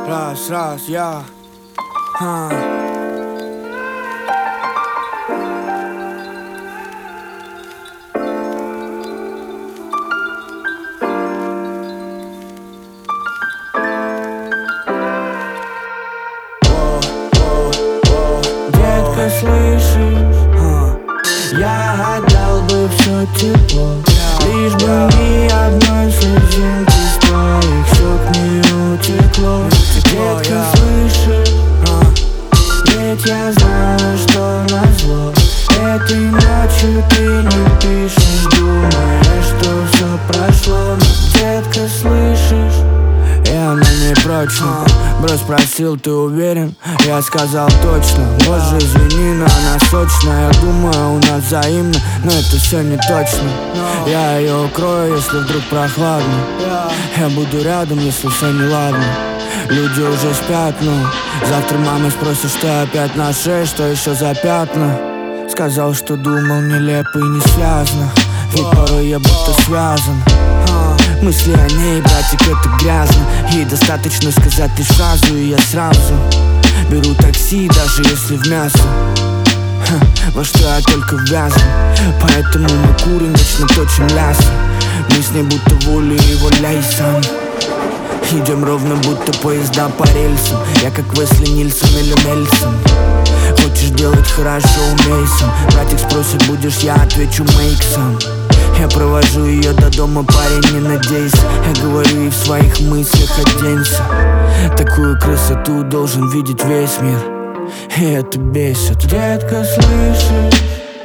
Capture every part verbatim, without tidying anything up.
Раз, раз, я а. Детка, слышишь? А. Я отдал бы все тепло, лишь бы ни одной слезинки с твоих щек не утекло. Детка, слышишь? А. Ведь я знаю, что назло этой ночью ты не пишешь, думая, что все прошло. Но, детка, слышишь? Я на ней прочно. Брось спросил, ты уверен? Я сказал точно. Боже, извини, но она сочная. Я думаю, у нас взаимно, но это все не точно. Я ее укрою, если вдруг прохладно. Я буду рядом, если все не ладно. Люди уже спят, но завтра мама спросит, что опять на шее, что еще за пятна. Сказал, что думал нелепо и не связано, ведь порой я будто связан. Мысли о ней, братик, это грязно, и достаточно сказать лишь фразу, и я сразу беру такси, даже если в мясо. Ха, во что я только ввязан. Поэтому мы курим, вечно точим лясы. Мы с ней будто волей и воляй сам. Идем ровно, будто поезда по рельсам. Я как Весли Нильсон или Мельсон. Хочешь делать хорошо, умей сам. Братик спросит, будешь, я отвечу, make some. Я провожу ее до дома, парень, не надейся. Я говорю ей в своих мыслях, оденься. Такую красоту должен видеть весь мир, и это бесит. Детка, слышишь?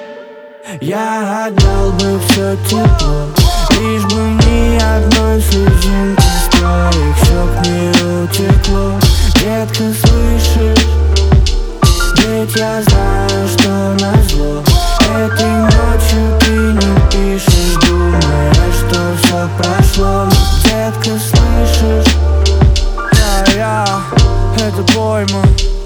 Я отдал бы все тепло, лишь бы ни одной слезинки с твоих щек не утекло. Детка, слышишь? Ведь я знаю, что назло этой ночью ты не пишешь, думая, что все прошло. Но, детка, слышишь? Я, я, это пойма.